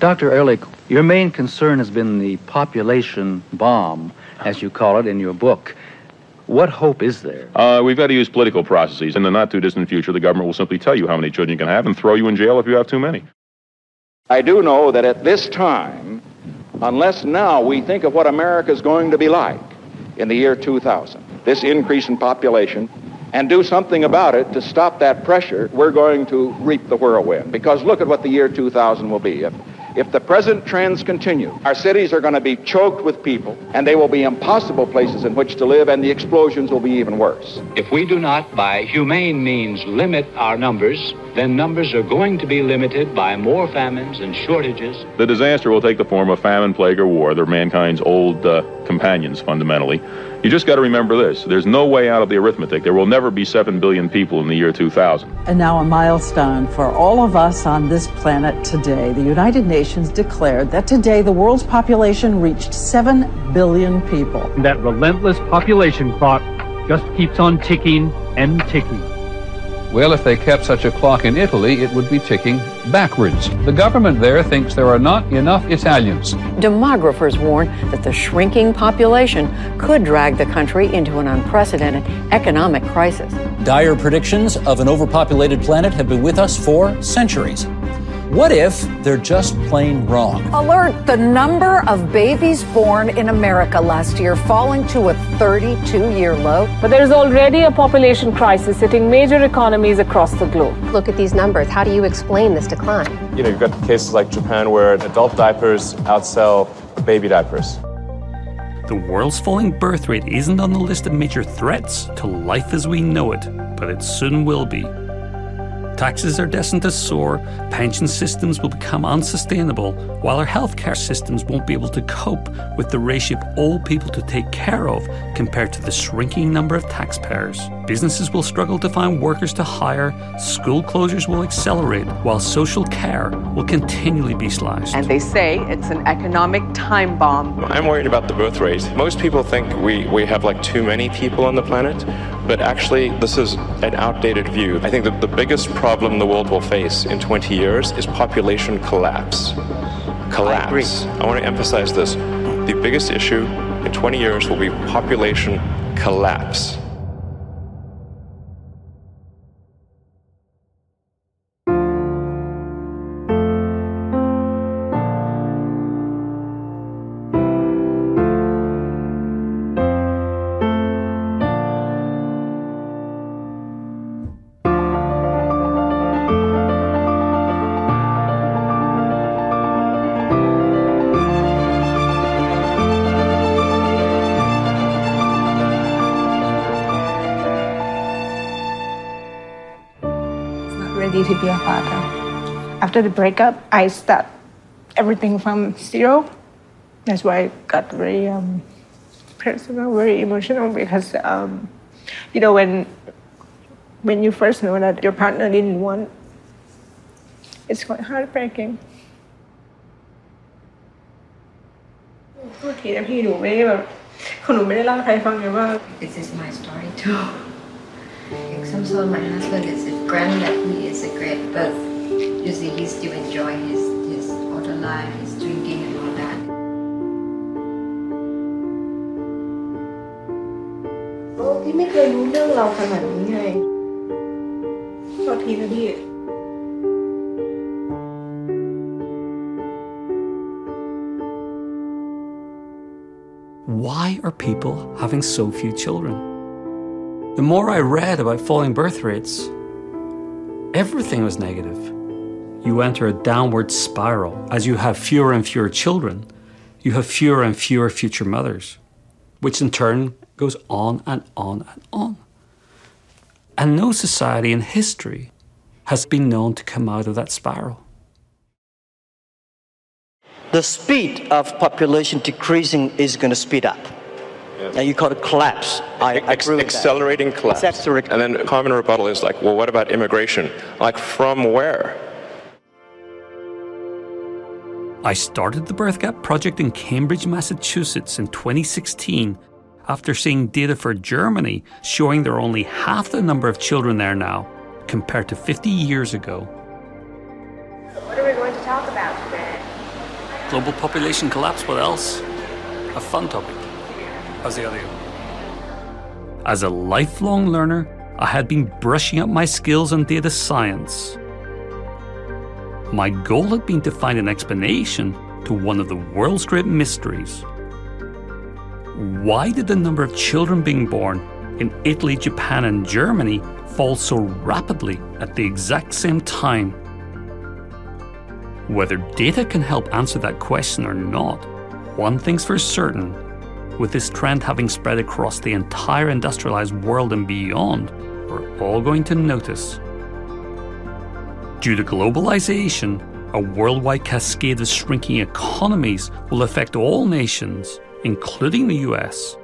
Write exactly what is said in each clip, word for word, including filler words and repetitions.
Doctor Ehrlich, your main concern has been the population bomb, as you call it in your book. What hope is there? Uh, we've got to use political processes. In the not-too-distant future, the government will simply tell you how many children you can have and throw you in jail if you have too many. I do know that at this time, unless now we think of what America is going to be like in the year two thousand, this increase in population, and do something about it to stop that pressure, we're going to reap the whirlwind. Because look at what the year two thousand will be. If, if the present trends continue, our cities are going to be choked with people, and they will be impossible places in which to live, and the explosions will be even worse. If we do not, by humane means, limit our numbers, then numbers are going to be limited by more famines and shortages. The disaster will take the form of famine, plague, or war. They're mankind's old uh, companions, fundamentally. You just got to remember this. There's no way out of the arithmetic. There will never be seven billion people in the year two thousand. And now a milestone for all of us on this planet today. The United Nations declared that today the world's population reached seven billion people. That relentless population clock just keeps on ticking and ticking. Well, if they kept such a clock in Italy, it would be ticking backwards. The government there thinks there are not enough Italians. Demographers warn that the shrinking population could drag the country into an unprecedented economic crisis. Dire predictions of an overpopulated planet have been with us for centuries. What if they're just plain wrong? Alert! The number of babies born in America last year falling to a thirty-two-year low. But there is already a population crisis hitting major economies across the globe. Look at these numbers. How do you explain this decline? You know, you've got cases like Japan where adult diapers outsell baby diapers. The world's falling birth rate isn't on the list of major threats to life as we know it, but it soon will be. Taxes are destined to soar, pension systems will become unsustainable, while our healthcare systems won't be able to cope with the ratio of old people to take care of compared to the shrinking number of taxpayers. Businesses will struggle to find workers to hire, school closures will accelerate, while social care will continually be slashed. And they say it's an economic time bomb. I'm worried about the birth rate. Most people think we, we have like too many people on the planet, but actually this is an outdated view. I think that the biggest problem the world will face in twenty years is population collapse. Collapse. I agree. I want to emphasize this. The biggest issue in twenty years will be population collapse. To be a father. After the breakup, I start everything from zero. That's why I got very um, personal, very emotional because um, you know when when you first know that your partner didn't want, it's quite heartbreaking. พูดทีนะพี่หนูไม่ได้แบบหนูไม่ได้เล่าให้ใครฟังเลยว่า This is my story too. Some sort of my husband is a granted that he is a great, but you see, he still enjoy his his other life, his drinking and all that. โอ้พี่ไม่เคยรู้เรื่องเราขนาดนี้ไงขอทีนะพี่ Why are people having so few children? The more I read about falling birth rates, everything was negative. You enter a downward spiral. As you have fewer and fewer children, you have fewer and fewer future mothers, which in turn goes on and on and on. And no society in history has been known to come out of that spiral. The speed of population decreasing is going to speed up. Now you call it collapse. I, I Ex- accelerating that. collapse. Accelerating. And then a common rebuttal is like, well, what about immigration? Like, from where? I started the Birth Gap Project in Cambridge, Massachusetts in twenty sixteen after seeing data for Germany showing there are only half the number of children there now compared to fifty years ago. What are we going to talk about today? Global population collapse, what else? A fun topic. How's the audio? As a lifelong learner, I had been brushing up my skills on data science. My goal had been to find an explanation to one of the world's great mysteries. Why did the number of children being born in Italy, Japan, and Germany fall so rapidly at the exact same time? Whether data can help answer that question or not, one thing's for certain, with this trend having spread across the entire industrialized world and beyond, we're all going to notice. Due to globalization, a worldwide cascade of shrinking economies will affect all nations, including the U S.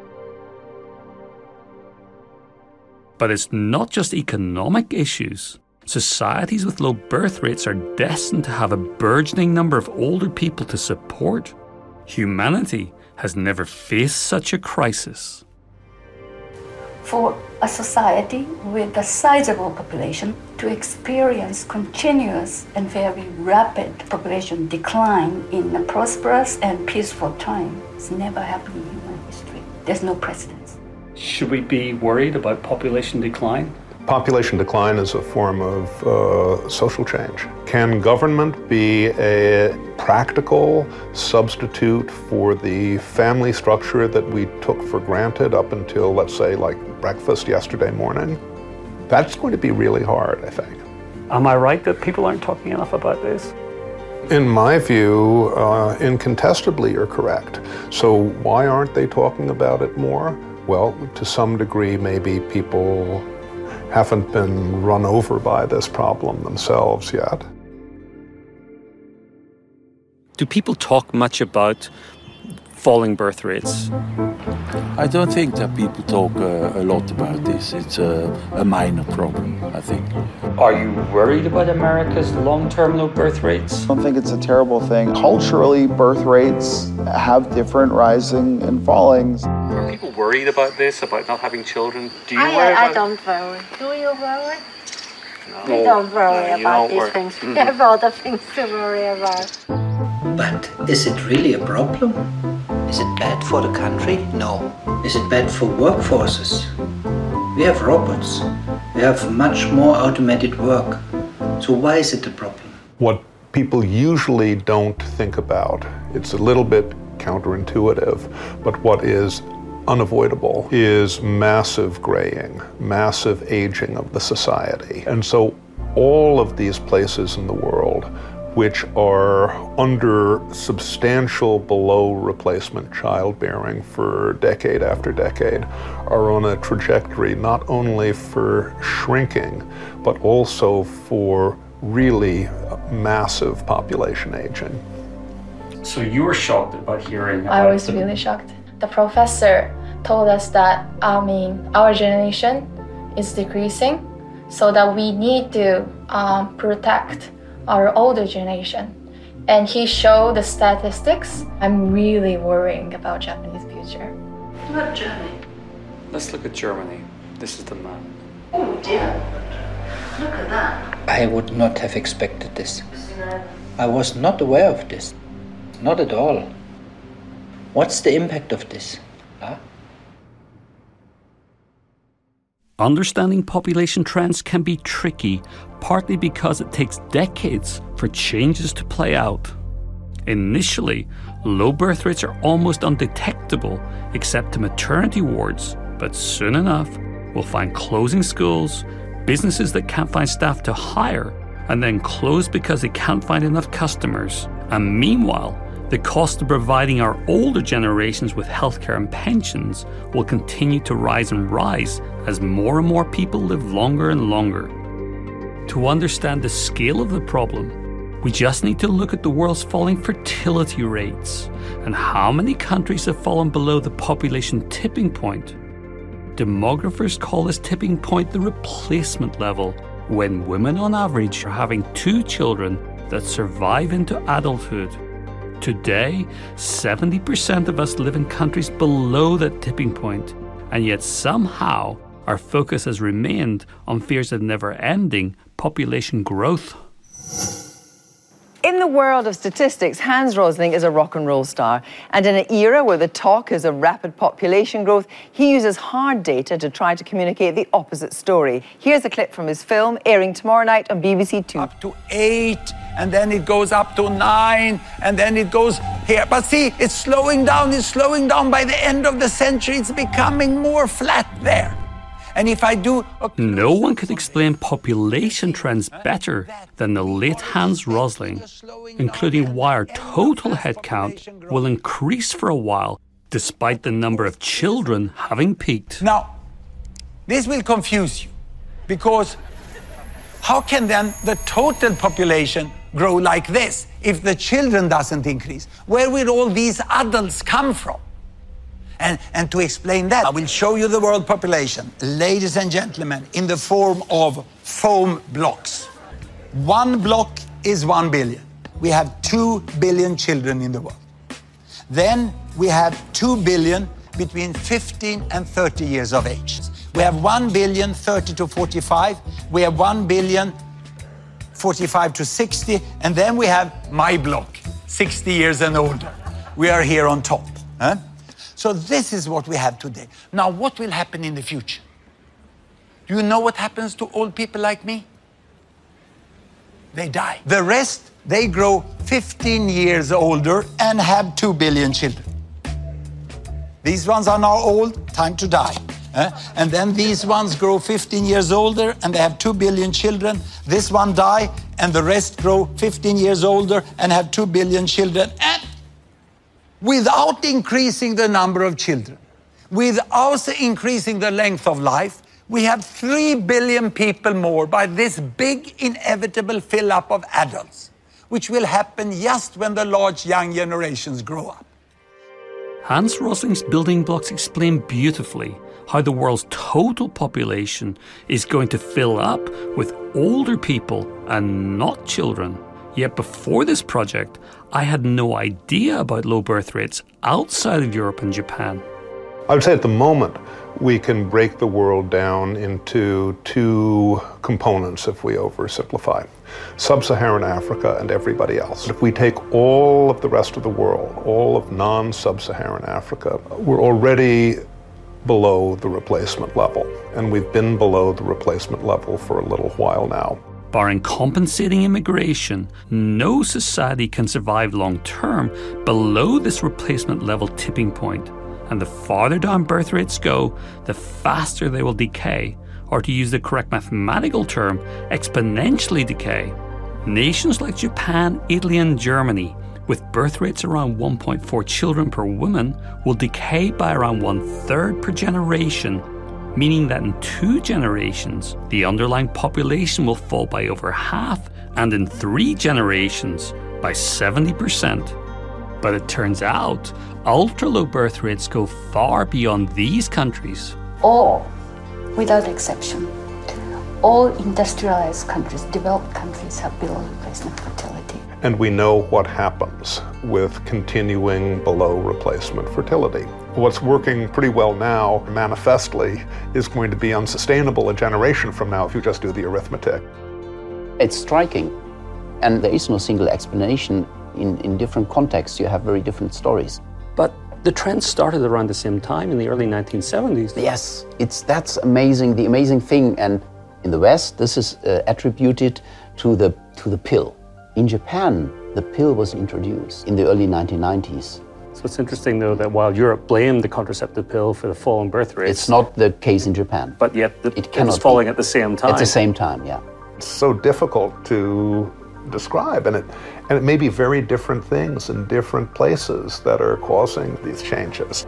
But it's not just economic issues. Societies with low birth rates are destined to have a burgeoning number of older people to support. Humanity has never faced such a crisis. For a society with a sizable population to experience continuous and very rapid population decline in a prosperous and peaceful time has never happened in human history. There's no precedence. Should we be worried about population decline? Population decline is a form of uh, social change. Can government be a practical substitute for the family structure that we took for granted up until, let's say, like breakfast yesterday morning? That's going to be really hard, I think. Am I right that people aren't talking enough about this? In my view, uh, incontestably you're correct. So why aren't they talking about it more? Well, to some degree, maybe people haven't been run over by this problem themselves yet. Do people talk much about falling birth rates? I don't think that people talk uh, a lot about this. It's a, a minor problem, I think. Are you worried about America's long-term low birth rates? I don't think it's a terrible thing. Culturally, birth rates have different rising and fallings. Are people worried about this, about not having children? Do you I, worry about I don't worry. Do you worry? No. We don't worry No, you about don't these worry. things. We Mhm. have other things to worry about. But is it really a problem? Is it bad for the country? No. Is it bad for workforces? We have robots. We have much more automated work. So why is it a problem? What people usually don't think about, it's a little bit counterintuitive, but what is unavoidable is massive graying, massive aging of the society. And so all of these places in the world which are under substantial below replacement childbearing for decade after decade are on a trajectory not only for shrinking, but also for really massive population aging. So you were shocked about hearing about I was the- really shocked. The professor told us that, I mean, our generation is decreasing, so that we need to um, protect our older generation. And he showed the statistics. I'm really worrying about Japanese future. What about Germany? Let's look at Germany. This is the map. Oh dear. Look at that. I would not have expected this. I was not aware of this. Not at all. What's the impact of this? Huh? Understanding population trends can be tricky, partly because it takes decades for changes to play out. Initially, low birth rates are almost undetectable except to maternity wards, but soon enough, we'll find closing schools, businesses that can't find staff to hire, and then close because they can't find enough customers. And meanwhile, the cost of providing our older generations with healthcare and pensions will continue to rise and rise as more and more people live longer and longer. To understand the scale of the problem, we just need to look at the world's falling fertility rates and how many countries have fallen below the population tipping point. Demographers call this tipping point the replacement level, when women on average are having two children that survive into adulthood. Today, seventy percent of us live in countries below that tipping point, and yet somehow our focus has remained on fears of never-ending population growth. In the world of statistics, Hans Rosling is a rock and roll star. And in an era where the talk is of rapid population growth, he uses hard data to try to communicate the opposite story. Here's a clip from his film, airing tomorrow night on B B C Two. Up to eight, and then it goes up to nine, and then it goes here. But see, it's slowing down, it's slowing down. By the end of the century, it's becoming more flat there. And if I do... No one could explain population trends better than the late Hans Rosling, including why our total headcount will increase for a while, despite the number of children having peaked. Now, this will confuse you, because how can then the total population grow like this if the children doesn't increase? Where will all these adults come from? And, and to explain that, I will show you the world population, ladies and gentlemen, in the form of foam blocks. One block is one billion. We have two billion children in the world. Then we have two billion between fifteen and thirty years of age. We have one billion thirty to forty-five. We have one billion forty-five to sixty. And then we have my block, sixty years and older. We are here on top. Huh? So this is what we have today. Now, what will happen in the future? Do you know what happens to old people like me? They die. The rest, they grow fifteen years older and have two billion children. These ones are now old, time to die. Eh? And then these ones grow fifteen years older and they have two billion children. This one die and the rest grow fifteen years older and have two billion children. And without increasing the number of children, without increasing the length of life, we have three billion people more by this big inevitable fill-up of adults, which will happen just when the large young generations grow up. Hans Rosling's building blocks explain beautifully how the world's total population is going to fill up with older people and not children. Yet before this project, I had no idea about low birth rates outside of Europe and Japan. I would say at the moment, we can break the world down into two components if we oversimplify. Sub-Saharan Africa and everybody else. If we take all of the rest of the world, all of non-Sub-Saharan Africa, we're already below the replacement level. And we've been below the replacement level for a little while now. Barring compensating immigration, no society can survive long-term below this replacement level tipping point. And the farther down birth rates go, the faster they will decay, or to use the correct mathematical term, exponentially decay. Nations like Japan, Italy and Germany, with birth rates around one point four children per woman, will decay by around one-third per generation, meaning that in two generations, the underlying population will fall by over half, and in three generations, by seventy percent. But it turns out, ultra-low birth rates go far beyond these countries. All, without exception, all industrialized countries, developed countries, have below replacement fertility. And we know what happens with continuing below replacement fertility. What's working pretty well now, manifestly, is going to be unsustainable a generation from now if you just do the arithmetic. It's striking, and there is no single explanation. In, in different contexts, you have very different stories. But the trend started around the same time in the early nineteen seventies. Yes, it's that's amazing, the amazing thing. And in the West, this is uh, attributed to the, to the pill. In Japan, the pill was introduced in the early nineteen nineties. So it's interesting, though, that while Europe blamed the contraceptive pill for the fall in birth rates... It's not the case in Japan. But yet the, it it's falling be. at the same time. At the same time, yeah. It's so difficult to describe, and it, and it may be very different things in different places that are causing these changes.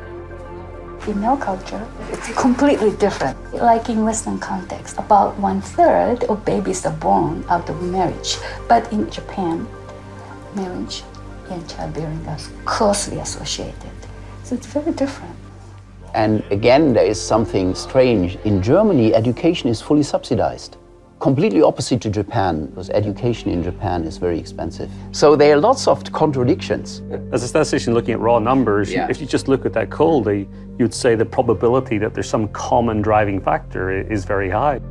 In our culture, it's completely different. Like in Western context, about one-third of babies are born out of marriage. But in Japan, marriage and childbearing are closely associated. So it's very different. And again, there is something strange. In Germany, education is fully subsidized. Completely opposite to Japan, because education in Japan is very expensive. So there are lots of contradictions. As a statistician looking at raw numbers, yeah. if you just look at that coldly, you'd say the probability that there's some common driving factor is very high.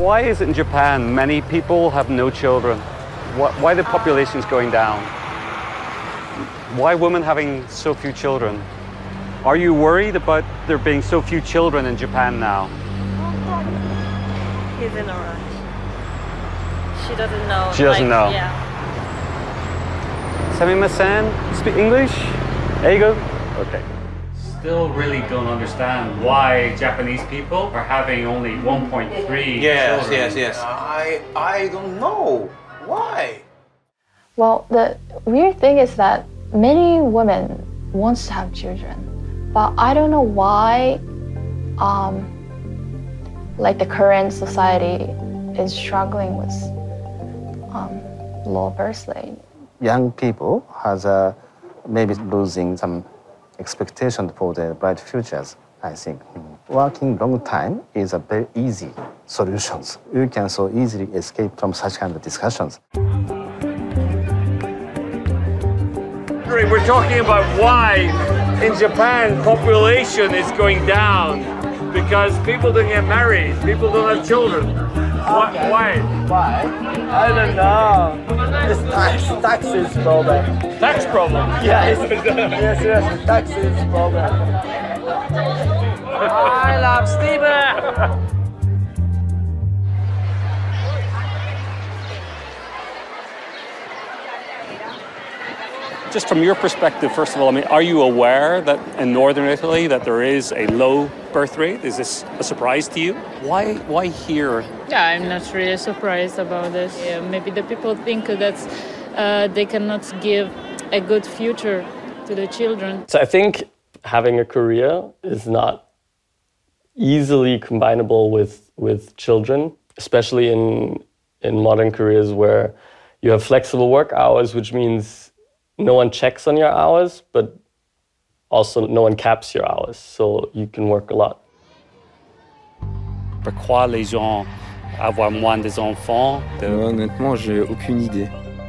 Why is it in Japan many people have no children? Why the population is going down? Why women having so few children? Are you worried about there being so few children in Japan now? He's in a rush. She doesn't know. She doesn't like, know. Yeah. Samimasen, speak English? Eigo? Okay. Still really don't understand why Japanese people are having only one point three Yes, children. yes, yes. I, I don't know. Why? Well, the weird thing is that many women want to have children, but I don't know why, um, like the current society is struggling with um, low birth rate. Young people has uh, maybe losing some expectation for their bright futures, I think. Working long time is a very easy solution. You can so easily escape from such kind of discussions. We're talking about why in Japan population is going down because people don't get married, people don't have children. Okay. Why? Why? I don't know. It's tax, taxes problem. Tax problem? Yes, yes, yes, taxes problem. I love Steven! Just from your perspective, first of all, I mean, are you aware that in northern Italy that there is a low birth rate? Is this a surprise to you? Why, why here? Yeah, I'm not really surprised about this. Yeah, maybe the people think that uh, they cannot give a good future to the children. So I think having a career is not easily combinable with, with children, especially in, in modern careers where you have flexible work hours, which means no one checks on your hours, but also no one caps your hours, so you can work a lot. Pourquoi les gens avoir moins des enfants? De... Honnêtement, j'ai aucune idée.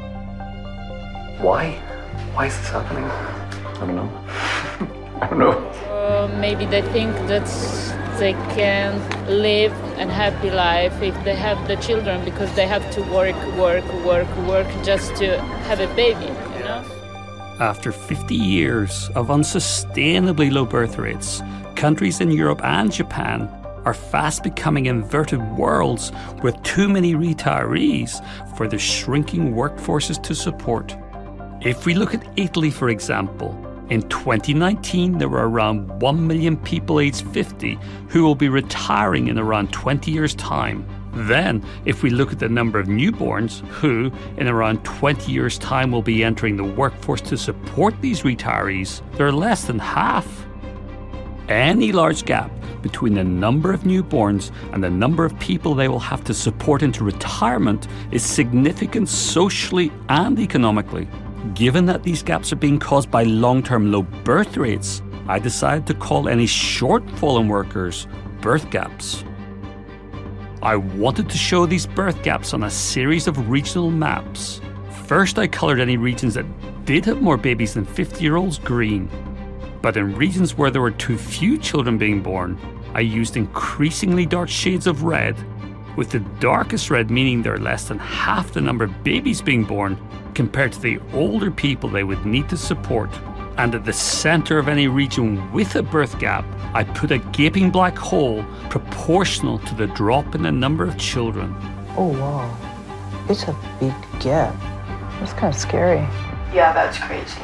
Why? Why is this happening? I don't know. I don't know. Uh, maybe they think that they can live a happy life if they have the children because they have to work, work, work, work just to have a baby, you know? After fifty years of unsustainably low birth rates, countries in Europe and Japan are fast becoming inverted worlds with too many retirees for the shrinking workforces to support. If we look at Italy, for example, in twenty nineteen there were around one million people aged fifty who will be retiring in around twenty years' time. Then, if we look at the number of newborns who, in around twenty years' time, will be entering the workforce to support these retirees, they're less than half. Any large gap between the number of newborns and the number of people they will have to support into retirement is significant socially and economically. Given that these gaps are being caused by long-term low birth rates, I decided to call any shortfall in workers birth gaps. I wanted to show these birth gaps on a series of regional maps. First, I coloured any regions that did have more babies than fifty-year-olds green. But in regions where there were too few children being born, I used increasingly dark shades of red, with the darkest red meaning there are less than half the number of babies being born compared to the older people they would need to support. And at the centre of any region with a birth gap, I put a gaping black hole proportional to the drop in the number of children. Oh wow, it's a big gap. That's kind of scary. Yeah, that's crazy.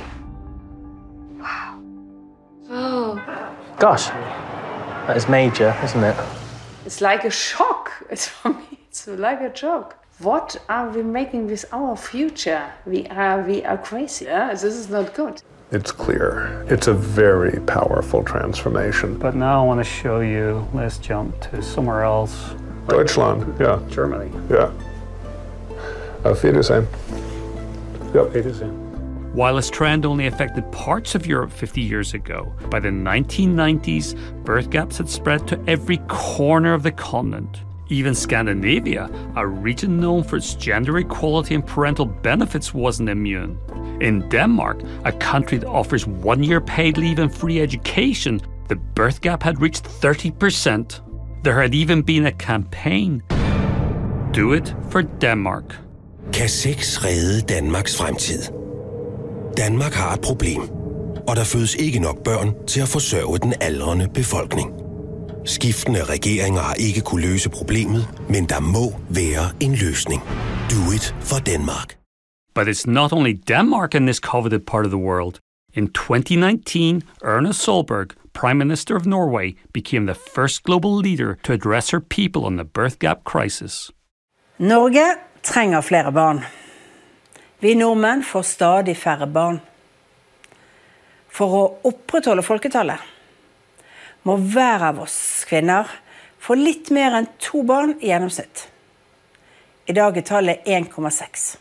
Oh. Gosh, that is major, isn't it? It's like a shock. It's for me, it's like a shock. What are we making with our future? We are, we are crazy. Yeah? This is not good. It's clear. It's a very powerful transformation. But now I want to show you, let's jump to somewhere else. Deutschland, yeah. Germany. Yeah. Auf Wiedersehen. Yep. Wiedersehen. While this trend only affected parts of Europe fifty years ago, by the nineteen nineties, birth gaps had spread to every corner of the continent. Even Scandinavia, a region known for its gender equality and parental benefits, wasn't immune. In Denmark, a country that offers one year paid leave and free education, the birth gap had reached thirty percent. There had even been a campaign Do it for Denmark. Kan sex redde Danmarks fremtid? Danmark har et problem, og der fødes ikke nok børn til at forsørge den aldrende befolkning. Skiftende regeringer har ikke kunne løse problemet, men der må være en løsning. Do it for Denmark. But it's not only Denmark in this coveted part of the world. In twenty nineteen, Erna Solberg, Prime Minister of Norway, became the first global leader to address her people on the birth gap crisis. Norge trenger flere barn. Vi nordmenn får stadig færre barn. For å opprettholde folketallet må hver av oss kvinner få litt mer enn to barn i gjennomsnitt. I dag er tallet en komma seks.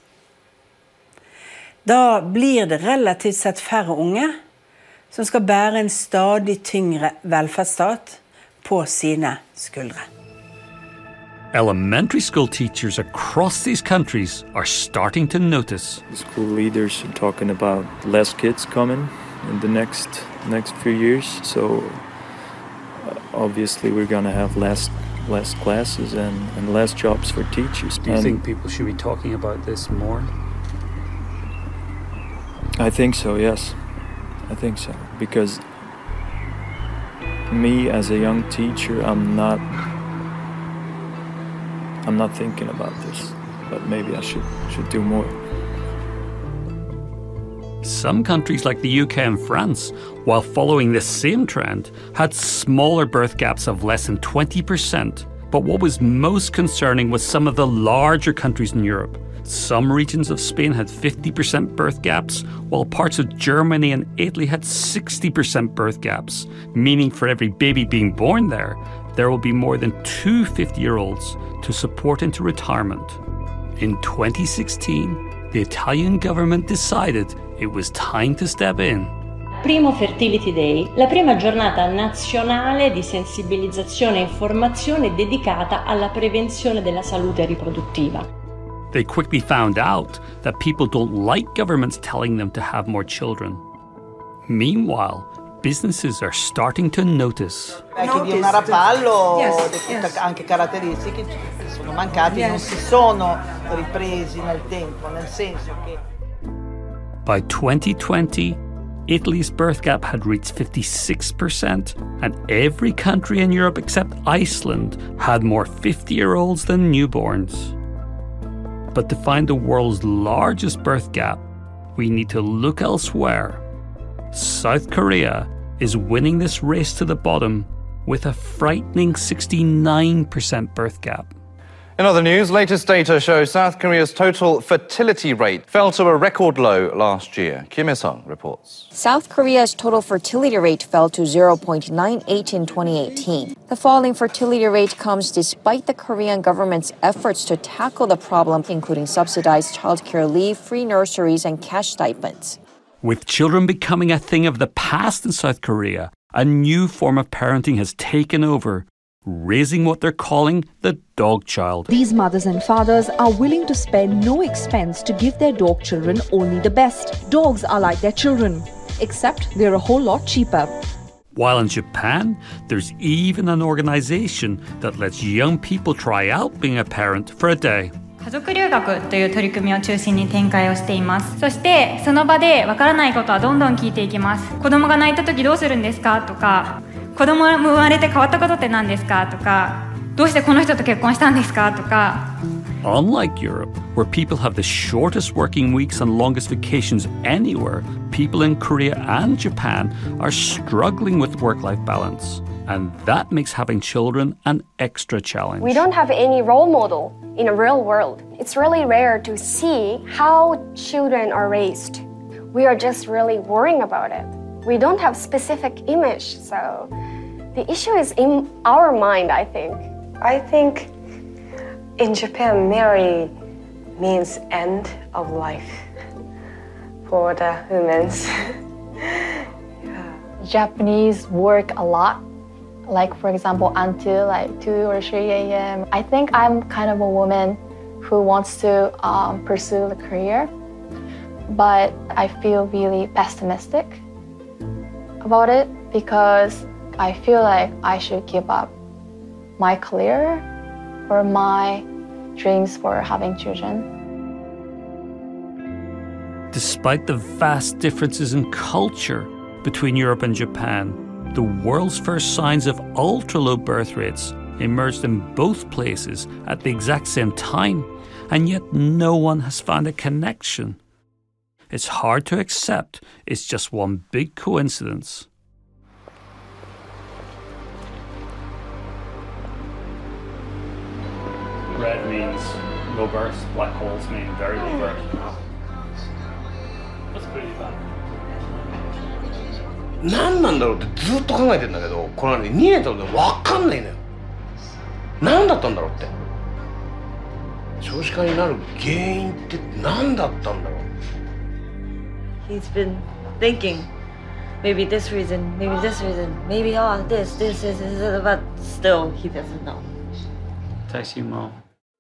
Da blir det relativt sett færre unge som skal bære en stadig tyngre velferdsstat på sine skuldre. Elementary school teachers across these countries are starting to notice. The school leaders are talking about less kids coming in the next next few years, so uh, obviously we're going to have less less classes and, and less jobs for teachers. Do you and think people should be talking about this more? I think so, yes. I think so. Because me as a young teacher, I'm not I'm not thinking about this, but maybe I should should do more. Some countries like the U K and France, while following this same trend, had smaller birth gaps of less than twenty percent. But what was most concerning was some of the larger countries in Europe. Some regions of Spain had fifty percent birth gaps, while parts of Germany and Italy had sixty percent birth gaps, meaning for every baby being born there, there will be more than two fifty-year-olds to support into retirement. In twenty sixteen, the Italian government decided it was time to step in. Primo Fertility Day, la prima giornata nazionale di sensibilizzazione e informazione dedicata alla prevenzione della salute riproduttiva. They quickly found out that people don't like governments telling them to have more children. Meanwhile, businesses are starting to notice. Chi di un arapallo, Yes, yes. anche caratteristiche sono mancati, non si sono ripresi nel tempo, nel senso che By twenty twenty, Italy's birth gap had reached fifty-six percent, and every country in Europe except Iceland had more fifty-year-olds than newborns. But to find the world's largest birth gap, we need to look elsewhere. South Korea is winning this race to the bottom with a frightening sixty-nine percent birth gap. In other news, latest data shows South Korea's total fertility rate fell to a record low last year. Kim Il-sung reports. South Korea's total fertility rate fell to zero point nine eight in twenty eighteen. The falling fertility rate comes despite the Korean government's efforts to tackle the problem, including subsidized childcare leave, free nurseries, and cash stipends. With children becoming a thing of the past in South Korea, a new form of parenting has taken over, raising what they're calling the dog child. These mothers and fathers are willing to spend no expense to give their dog children only the best. Dogs are like their children, except they're a whole lot cheaper. While in Japan, there's even an organization that lets young people try out being a parent for a day. 家族留学という取り組みを中心に展開をしています。そしてその場でわからないことはどんどん聞いていきます。子供が泣いた時どうするんですかとか、子供が生まれて変わったことって何ですかとか、どうしてこの人と結婚したんですかとか。 Unlike Europe, where people have the shortest working weeks and longest vacations anywhere, people in Korea and Japan are struggling with work-life balance. And that makes having children an extra challenge. We don't have any role model in a real world. It's really rare to see how children are raised. We are just really worrying about it. We don't have specific image, so the issue is in our mind, I think. I think in Japan, marry means end of life for the humans. Yeah. Japanese work a lot. Like, for example, until like two or three a m I think I'm kind of a woman who wants to um, pursue the career, but I feel really pessimistic about it because I feel like I should give up my career or my dreams for having children. Despite the vast differences in culture between Europe and Japan, the world's first signs of ultra-low birth rates emerged in both places at the exact same time, and yet no one has found a connection. It's hard to accept it's just one big coincidence. Red means low birth, black holes mean very low birth. That's pretty bad. 何なんだろうってずっと考えてんだけど、これね、にねん経って分かんないのよ。何だったんだろうって。少子化になる原因って何だったんだろう。 He's been thinking, maybe this reason, maybe this reason, maybe all this, this, this, this, but still he doesn't know. Text you, Mo.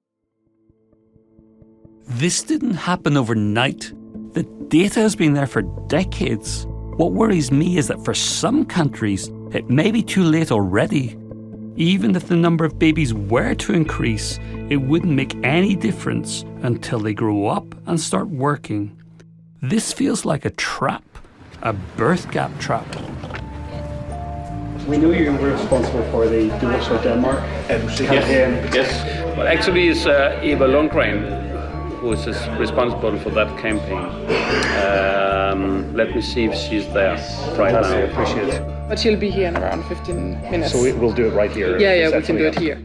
This didn't happen overnight. The data has been there for decades. What worries me is that for some countries, it may be too late already. Even if the number of babies were to increase, it wouldn't make any difference until they grow up and start working. This feels like a trap, a birth gap trap. We know you're responsible for the Do It for Denmark campaign. Yes, yes. Well, actually, it's uh, Eva Lundgren who is responsible for that campaign. Um, let me see if she's there right now. I appreciate it. But she'll be here in around fifteen minutes. So we, we'll do it right here. Yeah, yeah, we can do it here.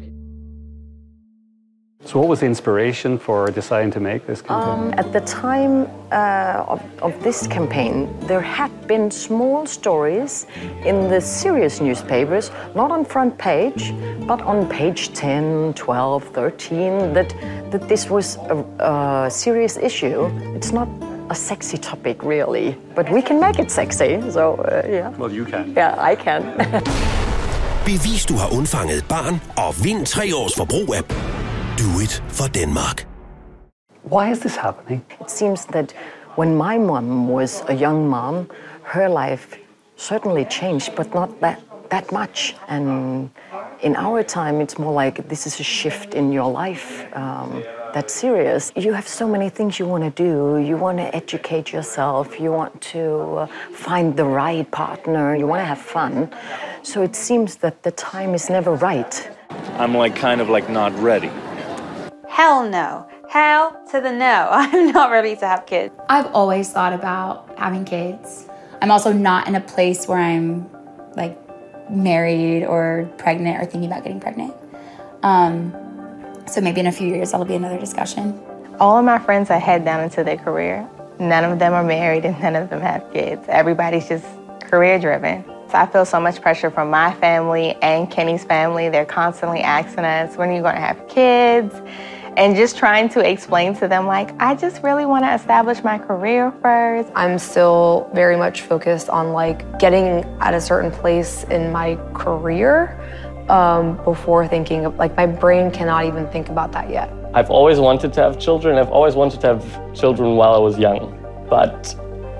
So what was the inspiration for deciding to make this campaign? Um, at the time uh, of, of this campaign, there had been small stories in the serious newspapers, not on front page, but on page ten, twelve, thirteen, that, that this was a, a serious issue. It's not a sexy topic, really, but we can make it sexy, so uh, yeah. Well, you can. Yeah, I can. Bevis, du har undfanget et barn, og vind tre års forbrug af Do It for Denmark. Why is this happening? It seems that when my mom was a young mom, her life certainly changed, but not that, that much. And in our time, it's more like this is a shift in your life um, that's serious. You have so many things you want to do. You want to educate yourself. You want to uh, find the right partner. You want to have fun. So it seems that the time is never right. I'm like kind of like not ready. Hell no. Hell to the no. I'm not ready to have kids. I've always thought about having kids. I'm also not in a place where I'm like married or pregnant or thinking about getting pregnant. Um, so maybe in a few years that'll be another discussion. All of my friends are head down into their career. None of them are married and none of them have kids. Everybody's just career driven. So I feel so much pressure from my family and Kenny's family. They're constantly asking us, when are you going to have kids? And just trying to explain to them, like, I just really want to establish my career first. I'm still very much focused on, like, getting at a certain place in my career um, before thinking of, like, my brain cannot even think about that yet. I've always wanted to have children. I've always wanted to have children while I was young, but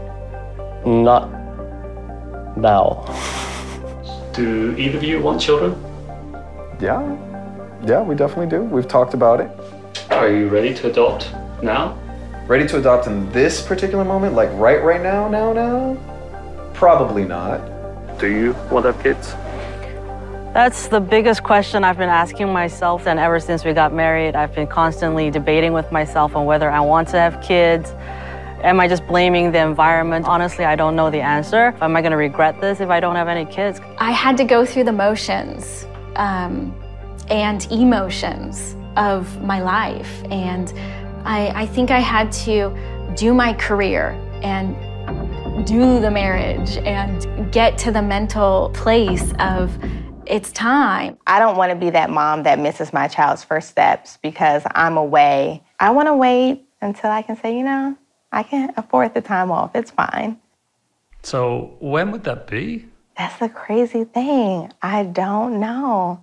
not now. Do either of you want children? Yeah, yeah, we definitely do. We've talked about it. Are you ready to adopt now? Ready to adopt in this particular moment? Like right, right now, now, now? Probably not. Do you want to have kids? That's the biggest question I've been asking myself, and ever since we got married, I've been constantly debating with myself on whether I want to have kids. Am I just blaming the environment? Honestly, I don't know the answer. Am I going to regret this if I don't have any kids? I had to go through the motions um, and emotions of my life. And I, I think I had to do my career and do the marriage and get to the mental place of it's time. I don't want to be that mom that misses my child's first steps because I'm away. I want to wait until I can say, you know, I can afford the time off. It's fine. So when would that be? That's the crazy thing. I don't know.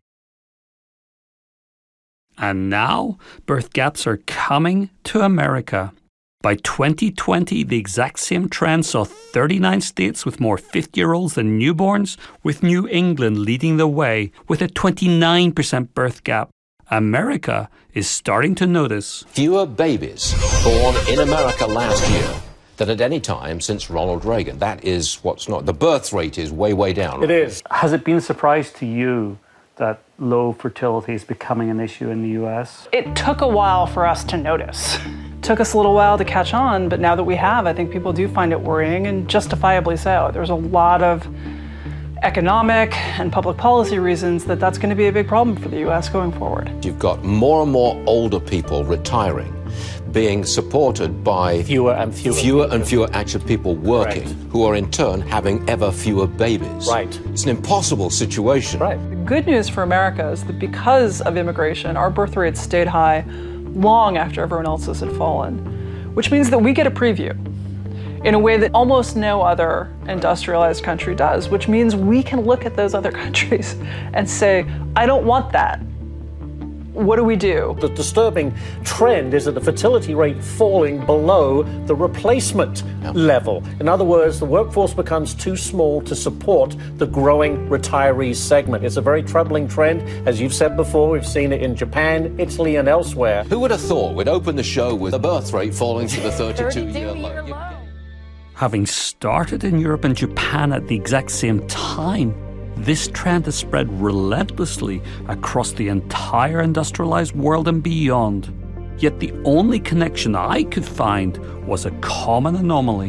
And now, birth gaps are coming to America. By twenty twenty, the exact same trend saw thirty-nine states with more fifty-year-olds than newborns, with New England leading the way with a twenty-nine percent birth gap America is starting to notice fewer babies born in America last year than at any time since Ronald Reagan. That is what's not. The birth rate is way, way down. It is. Has it been a surprise to you that low fertility is becoming an issue in the U S? It took a while for us to notice. It took us a little while to catch on, but now that we have, I think people do find it worrying, and justifiably so. There's a lot of economic and public policy reasons that that's going to be a big problem for the U S going forward. You've got more and more older people retiring, being supported by fewer and fewer, fewer and fewer active people working, right, who are in turn having ever fewer babies. Right. It's an impossible situation. Right. The good news for America is that because of immigration, our birth rates stayed high long after everyone else's had fallen, which means that we get a preview in a way that almost no other industrialized country does, which means we can look at those other countries and say, I don't want that. What do we do? The disturbing trend is that the fertility rate falling below the replacement yeah. level. In other words, the workforce becomes too small to support the growing retirees segment. It's a very troubling trend. As you've said before, we've seen it in Japan, Italy, and elsewhere. Who would have thought we'd open the show with the birth rate falling to the thirty-two-year low? Having started in Europe and Japan at the exact same time, this trend has spread relentlessly across the entire industrialized world and beyond. Yet the only connection I could find was a common anomaly.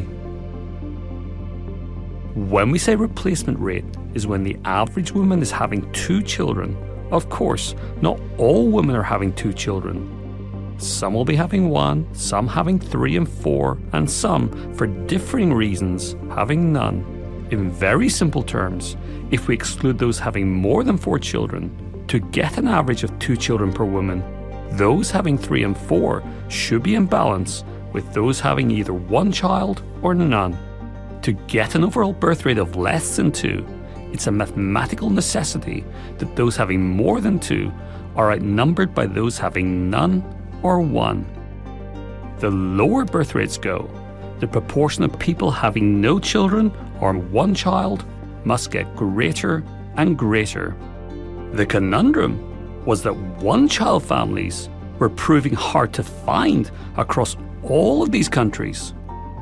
When we say replacement rate is when the average woman is having two children, of course, not all women are having two children. Some will be having one, some having three and four, and some, for differing reasons, having none. In very simple terms, if we exclude those having more than four children, to get an average of two children per woman, those having three and four should be in balance with those having either one child or none. To get an overall birth rate of less than two, it's a mathematical necessity that those having more than two are outnumbered by those having none or one. The lower birth rates go, the proportion of people having no children or one child must get greater and greater. The conundrum was that one-child families were proving hard to find across all of these countries.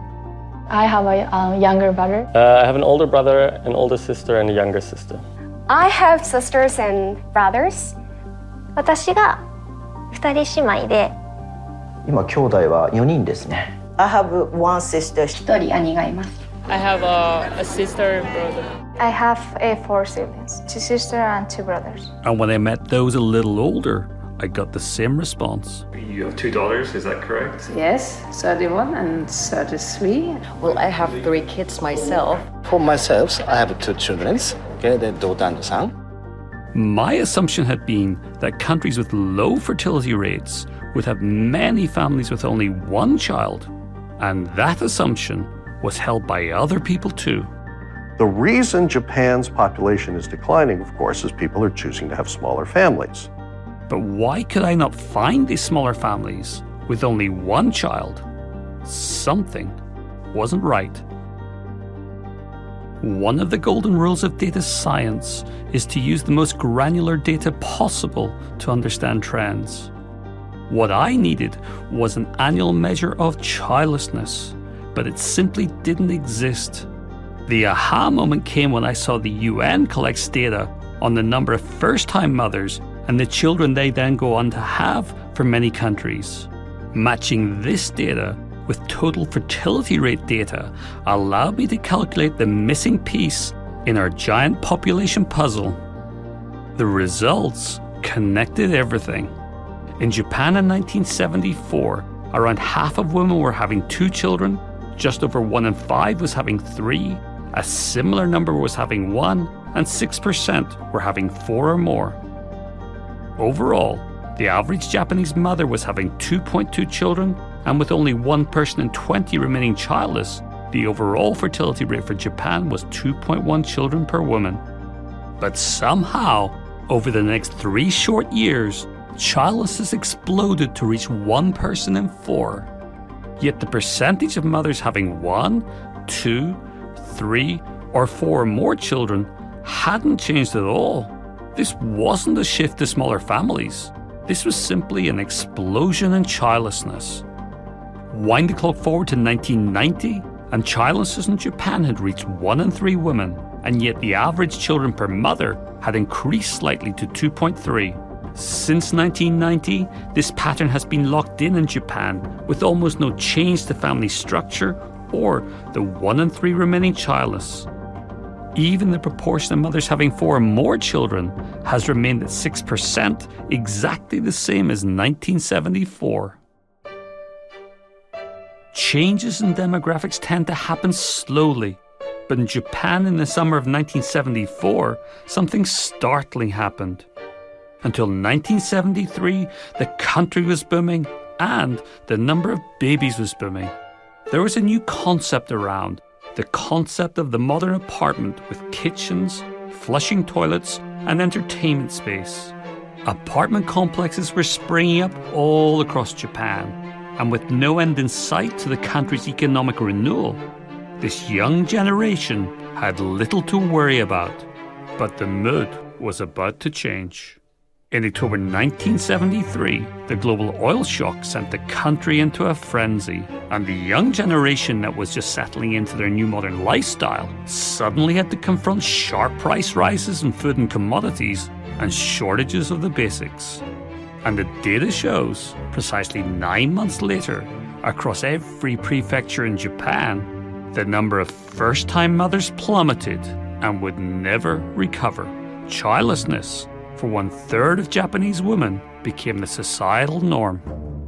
I have a uh, younger brother. Uh, I have an older brother, an older sister, and a younger sister. I have sisters and brothers. 私が二人姉妹で。 今兄弟はよにんですね。 I have one sister. 一人兄がいます。 I have a, a sister and brother. I have a four siblings, two sisters and two brothers. And when I met those a little older, I got the same response. You have two daughters, is that correct? Yes, thirty-one and thirty-three. Well, I have three kids myself. For myself, I have two children, okay, the daughter and son. My assumption had been that countries with low fertility rates would have many families with only one child, and that assumption was held by other people too. The reason Japan's population is declining, of course, is people are choosing to have smaller families. But why could I not find these smaller families with only one child? Something wasn't right. One of the golden rules of data science is to use the most granular data possible to understand trends. What I needed was an annual measure of childlessness, but it simply didn't exist. The aha moment came when I saw the U N collects data on the number of first-time mothers and the children they then go on to have for many countries. Matching this data with total fertility rate data allowed me to calculate the missing piece in our giant population puzzle. The results connected everything. In Japan in nineteen seventy-four, around half of women were having two children, just over one in five was having three, a similar number was having one, and six percent were having four or more. Overall, the average Japanese mother was having two point two children, and with only one person in twenty remaining childless, the overall fertility rate for Japan was two point one children per woman. But somehow, over the next three short years, childlessness exploded to reach one person in four. Yet the percentage of mothers having one, two, three, or four or more children hadn't changed at all. This wasn't a shift to smaller families. This was simply an explosion in childlessness. Wind the clock forward to nineteen ninety, and childlessness in Japan had reached one in three women, and yet the average children per mother had increased slightly to two point three. Since nineteen ninety, this pattern has been locked in in Japan, with almost no change to family structure or the one in three remaining childless. Even the proportion of mothers having four or more children has remained at six percent, exactly the same as nineteen seventy-four. Changes in demographics tend to happen slowly, but in Japan in the summer of nineteen seventy-four, something startling happened. Until nineteen seventy-three, the country was booming and the number of babies was booming. There was a new concept around, the concept of the modern apartment with kitchens, flushing toilets, and entertainment space. Apartment complexes were springing up all across Japan, and with no end in sight to the country's economic renewal, this young generation had little to worry about. But the mood was about to change. In October nineteen seventy-three, the global oil shock sent the country into a frenzy, and the young generation that was just settling into their new modern lifestyle suddenly had to confront sharp price rises in food and commodities and shortages of the basics. And the data shows, precisely nine months later, across every prefecture in Japan, the number of first-time mothers plummeted and would never recover. Childlessness, for one-third of Japanese women, became the societal norm.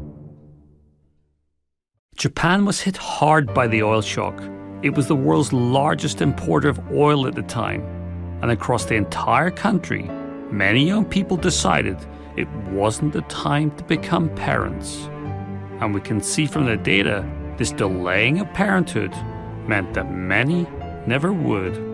Japan was hit hard by the oil shock. It was the world's largest importer of oil at the time, and across the entire country, many young people decided it wasn't the time to become parents. And we can see from the data, this delaying of parenthood meant that many never would.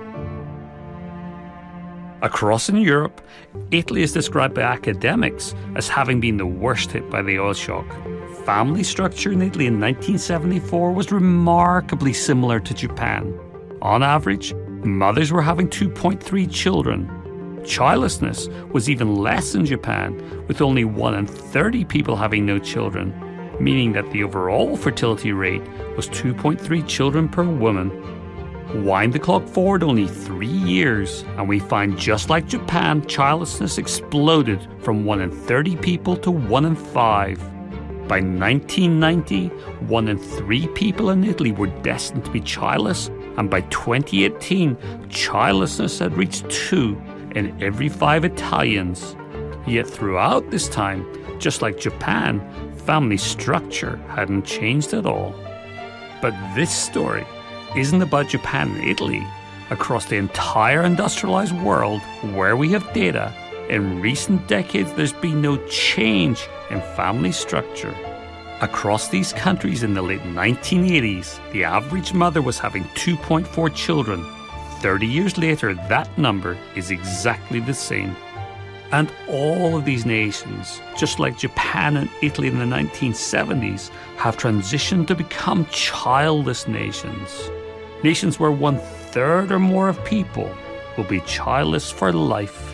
Across in Europe, Italy is described by academics as having been the worst hit by the oil shock. Family structure in Italy in nineteen seventy-four was remarkably similar to Japan. On average, mothers were having two point three children. Childlessness was even less in Japan, with only one in thirty people having no children, meaning that the overall fertility rate was two point three children per woman. Wind the clock forward only three years, and we find just like Japan, childlessness exploded from one in thirty people to one in five. By nineteen ninety, one in three people in Italy were destined to be childless, and by twenty eighteen, childlessness had reached two in every five Italians. Yet throughout this time, just like Japan, family structure hadn't changed at all. But this story isn't about Japan and Italy. Across the entire industrialized world, where we have data, in recent decades there's been no change in family structure. Across these countries in the late nineteen eighties, the average mother was having two point four children. thirty years later, that number is exactly the same. And all of these nations, just like Japan and Italy in the nineteen seventies, have transitioned to become childless nations. Nations where one-third or more of people will be childless for life.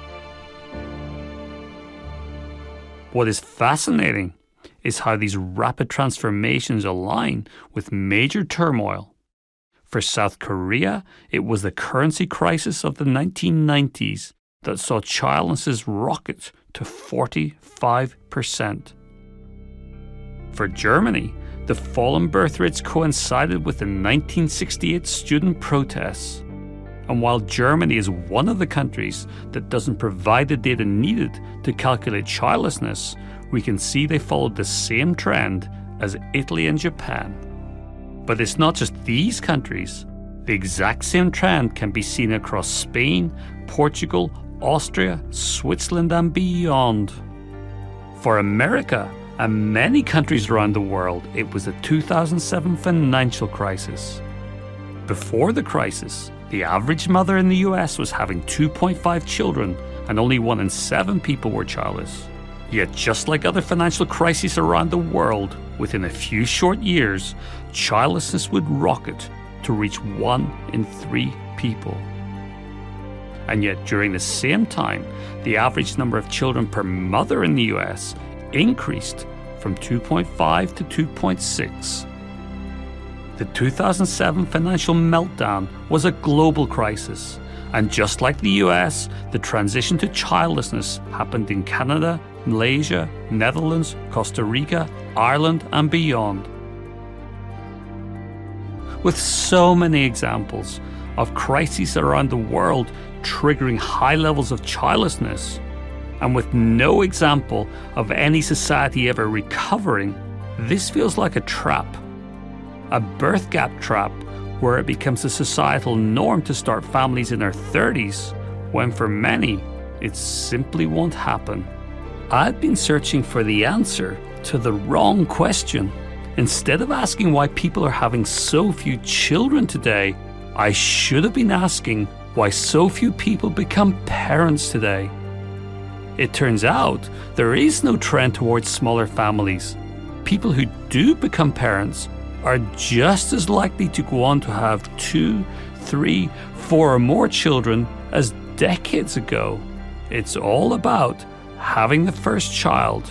What is fascinating is how these rapid transformations align with major turmoil. For South Korea, it was the currency crisis of the nineteen nineties that saw childlessness rocket to forty-five percent. For Germany, the fall in birth rates coincided with the nineteen sixty-eight student protests. And while Germany is one of the countries that doesn't provide the data needed to calculate childlessness, we can see they followed the same trend as Italy and Japan. But it's not just these countries. The exact same trend can be seen across Spain, Portugal, Austria, Switzerland, and beyond. For America, and many countries around the world, it was the two thousand seven financial crisis. Before the crisis, the average mother in the U S was having two point five children, and only one in seven people were childless. Yet just like other financial crises around the world, within a few short years, childlessness would rocket to reach one in three people. And yet, during the same time, the average number of children per mother in the U S increased from two point five to two point six. The two thousand seven financial meltdown was a global crisis. And just like the U S, the transition to childlessness happened in Canada, Malaysia, Netherlands, Costa Rica, Ireland, and beyond. With so many examples of crises around the world triggering high levels of childlessness, and with no example of any society ever recovering, this feels like a trap. A birth gap trap where it becomes a societal norm to start families in their thirties, when for many, it simply won't happen. I've been searching for the answer to the wrong question. Instead of asking why people are having so few children today, I should have been asking why so few people become parents today. It turns out there is no trend towards smaller families. People who do become parents are just as likely to go on to have two, three, four or more children as decades ago. It's all about having the first child.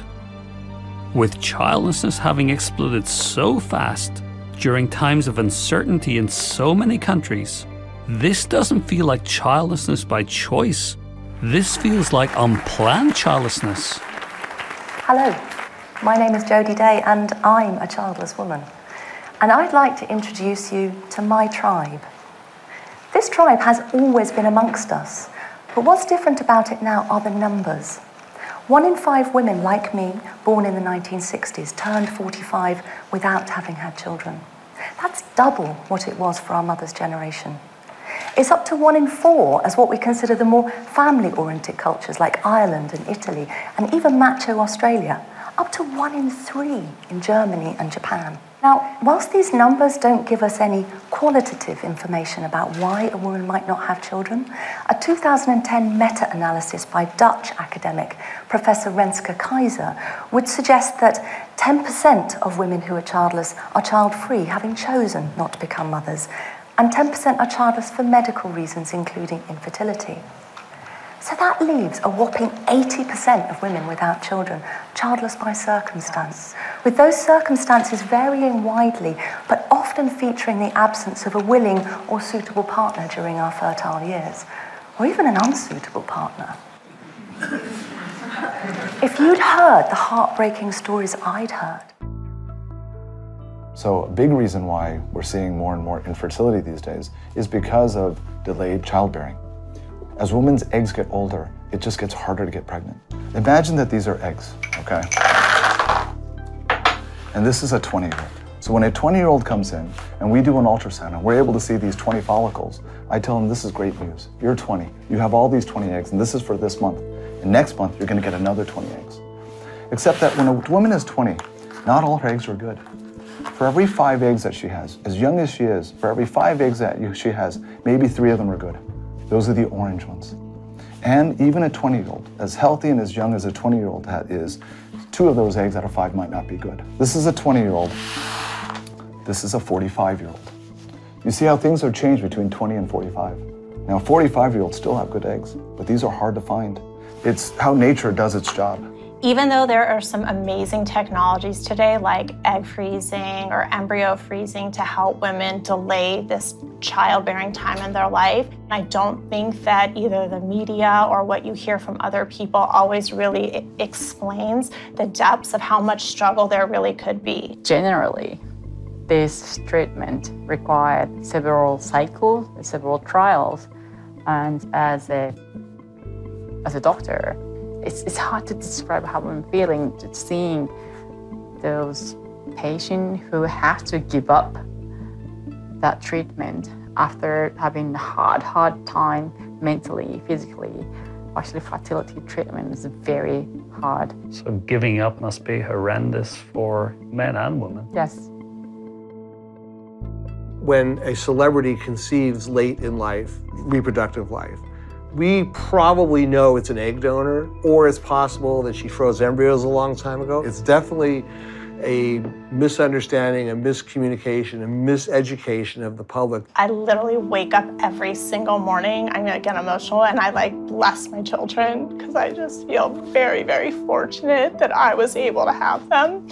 With childlessness having exploded so fast during times of uncertainty in so many countries, this doesn't feel like childlessness by choice. This feels like unplanned childlessness. Hello, my name is Jodie Day and I'm a childless woman. And I'd like to introduce you to my tribe. This tribe has always been amongst us, but what's different about it now are the numbers. One in five women like me, born in the nineteen sixties, turned forty-five without having had children. That's double what it was for our mother's generation. It's up to one in four as what we consider the more family-oriented cultures like Ireland and Italy, and even macho Australia, up to one in three in Germany and Japan. Now, whilst these numbers don't give us any qualitative information about why a woman might not have children, a two thousand ten meta-analysis by Dutch academic Professor Renske Keizer would suggest that ten percent of women who are childless are child-free, having chosen not to become mothers, and ten percent are childless for medical reasons, including infertility. So that leaves a whopping eighty percent of women without children, childless by circumstance, with those circumstances varying widely, but often featuring the absence of a willing or suitable partner during our fertile years, or even an unsuitable partner. If you'd heard the heartbreaking stories I'd heard. So a big reason why we're seeing more and more infertility these days is because of delayed childbearing. As women's eggs get older, it just gets harder to get pregnant. Imagine that these are eggs, okay? And this is a twenty-year-old. So when a twenty-year-old comes in and we do an ultrasound and we're able to see these twenty follicles, I tell them this is great news. You're twenty, you have all these twenty eggs, and this is for this month. And next month, you're gonna get another twenty eggs. Except that when a woman is twenty, not all her eggs are good. For every five eggs that she has, as young as she is, for every five eggs that she has, maybe three of them are good. Those are the orange ones. And even a twenty-year-old, as healthy and as young as a twenty-year-old is, two of those eggs out of five might not be good. This is a twenty-year-old. This is a forty-five-year-old. You see how things have changed between twenty and forty-five. Now, forty-five-year-olds still have good eggs, but these are hard to find. It's how nature does its job. Even though there are some amazing technologies today like egg freezing or embryo freezing to help women delay this childbearing time in their life, I don't think that either the media or what you hear from other people always really explains the depths of how much struggle there really could be. Generally, this treatment required several cycles, several trials, and as a, as a doctor, It's, it's hard to describe how I'm feeling, just seeing those patients who have to give up that treatment after having a hard, hard time mentally, physically. Actually, fertility treatment is very hard. So giving up must be horrendous for men and women. Yes. When a celebrity conceives late in life, reproductive life, we probably know it's an egg donor, or it's possible that she froze embryos a long time ago. It's definitely a misunderstanding, a miscommunication, a miseducation of the public. I literally wake up every single morning. I'm gonna get emotional and I like bless my children because I just feel very, very fortunate that I was able to have them.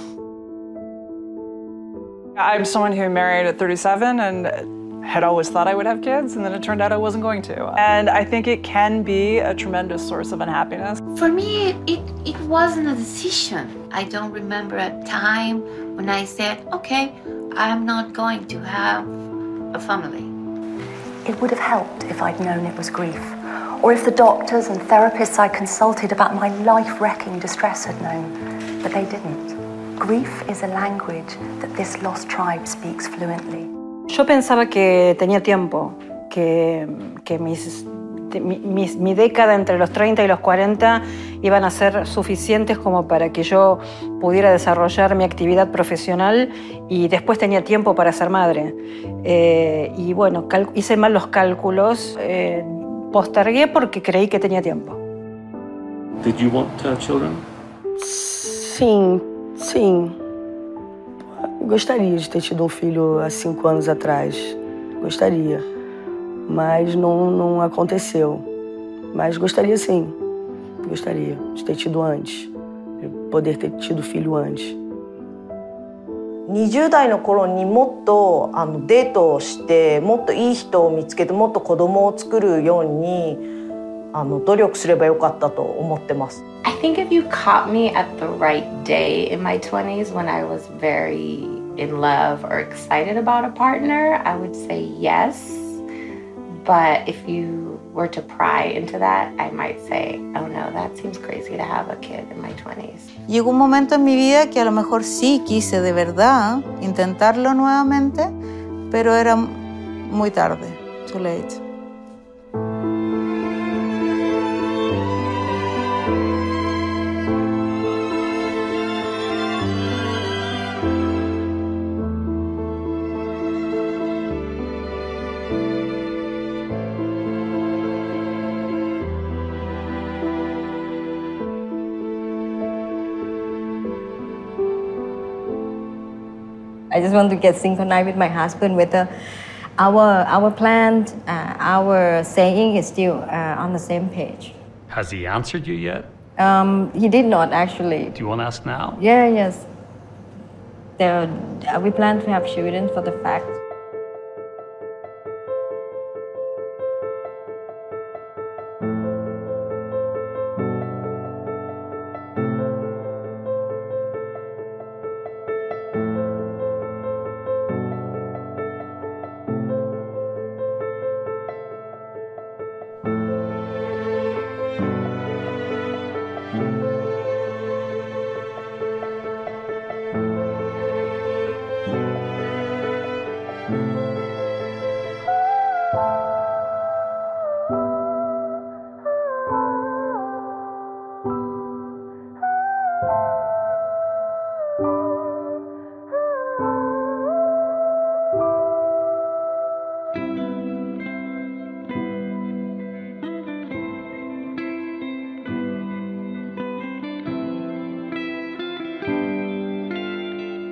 I'm someone who married at thirty-seven and had always thought I would have kids, and then it turned out I wasn't going to. And I think it can be a tremendous source of unhappiness. For me, it, it wasn't a decision. I don't remember a time when I said, okay, I'm not going to have a family. It would have helped if I'd known it was grief, or if the doctors and therapists I consulted about my life-wrecking distress had known, but they didn't. Grief is a language that this lost tribe speaks fluently. Yo pensaba que tenía tiempo, que, que mis, mi, mis, mi década entre los treinta y los cuarenta iban a ser suficientes como para que yo pudiera desarrollar mi actividad profesional y después tenía tiempo para ser madre. Eh, y bueno, hice mal los cálculos, eh, postergué porque creí que tenía tiempo. Did you want to have children? Sim, sim. Gostaria de ter tido um filho há cinco anos atrás. Gostaria. Mas não, não aconteceu. Mas gostaria sim. Gostaria de ter tido antes. De poder ter tido filho antes. にじゅう代の頃にもっとあのデートをしてもっといい人を見つけてもっと子供を作るようにあの努力すればよかったと思ってます。 I think if you caught me at the right day in my twenties when I was very in love or excited about a partner, I would say yes. But if you were to pry into that, I might say, oh no, that seems crazy to have a kid in my twenties. Llegó un momento en mi vida que a lo mejor sí quise de verdad intentarlo nuevamente, pero era muy tarde, too late. I just want to get synchronized with my husband, whether our, our plan, uh, our saying is still uh, on the same page. Has he answered you yet? Um, he did not, actually. Do you want to ask now? Yeah, yes. There, uh, we plan to have children for the fact.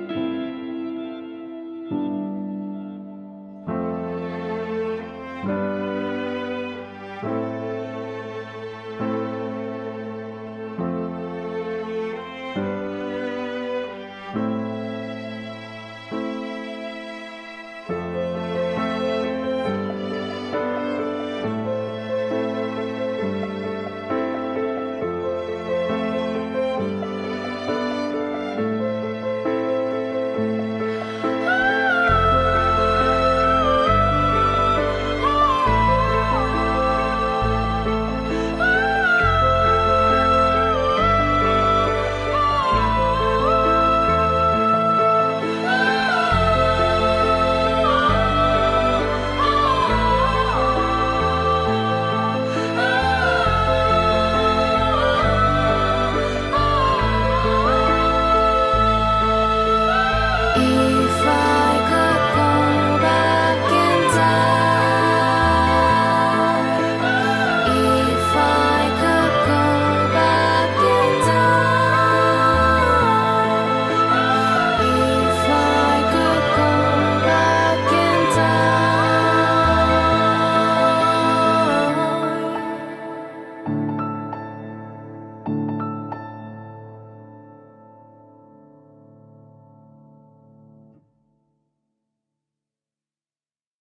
Thank you.